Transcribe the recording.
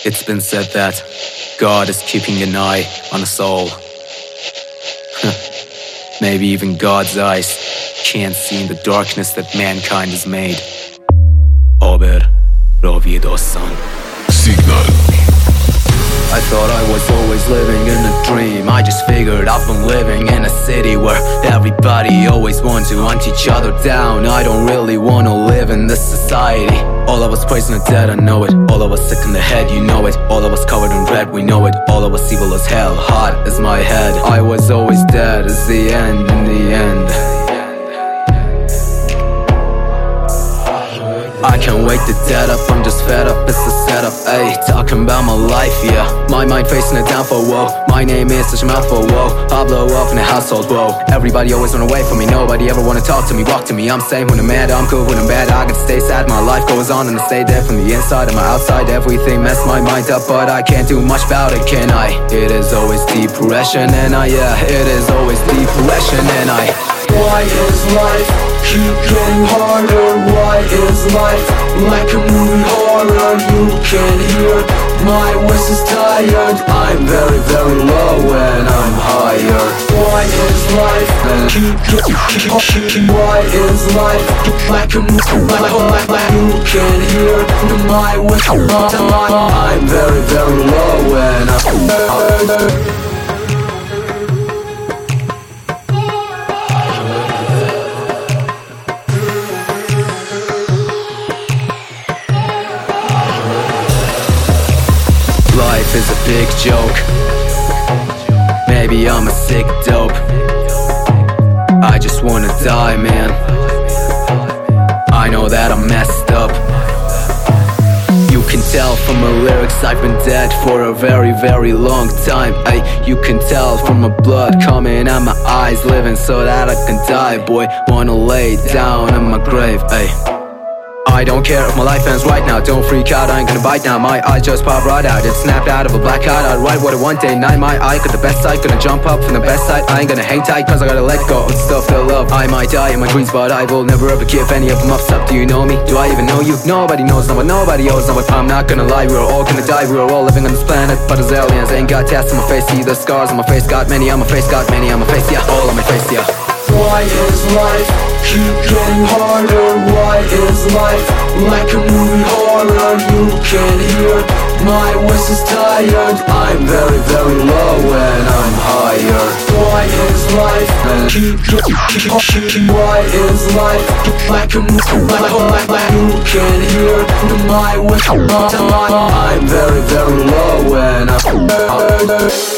It's been said that God is keeping an eye on us all. Maybe even God's eyes can't see in the darkness that mankind has made. Ober Roviedosan. Signal. I thought I was always living in a dream. I just figured I've been living in a city where everybody always wants to hunt each other down. I don't really wanna live in this society. All of us poison the dead, I know it. All of us sick in the head, you know it. All of us covered in red, we know it. All of us evil as hell, hot as my head. I was always dead as the end in the end. I can't wake the dead up, I'm just fed up, it's the setup, ayy. Talking about my life, yeah. My mind facing a downfall, whoa. My name is such a mouthful, whoa. I'll blow up in a household, whoa. Everybody always run away from me, nobody ever wanna talk to me, walk to me. I'm sane when I'm mad, I'm cool when I'm bad. I can stay sad, my life goes on and I stay dead from the inside and my outside. Everything messed my mind up, but I can't do much about it, can I? It is always depression and it is always depression and Why is life keep getting harder? Why is life like a movie horror? You can hear my voice is tired. I'm very, very low and I'm higher. Why is life Why is life like a movie horror? You can hear my voice is tired. I'm very, very low and I'm higher. Life is a big joke. Maybe I'm a sick dope. I just wanna die, man. I know that I'm messed up. You can tell from my lyrics I've been dead for a very, very long time, ay. You can tell from my blood coming out my eyes, living so that I can die, boy. Wanna lay down in my grave, ay. I don't care if my life ends right now. Don't freak out, I ain't gonna bite now. My eyes just pop right out. It snapped out of a blackout. I'd write what I want day night. My eye got the best sight. Gonna jump up from the best side. I ain't gonna hang tight cause I gotta let go of stuff that I love. I might die in my dreams but I will never ever give any of them up. Do you know me? Do I even know you? Nobody knows, no one, nobody owes, no one. I'm not gonna lie, we are all gonna die. We are all living on this planet, but as aliens ain't got tats on my face. See the scars on my face, got many on my face, got many on my face, yeah, all on my face, yeah. Why is life keep getting harder? Why is life like a movie horror? You can hear my voice is tired. I'm very, very low and I'm higher. Why is life Why is life like a movie horror? You can hear my voice is tired. I'm very, very low and I'm higher.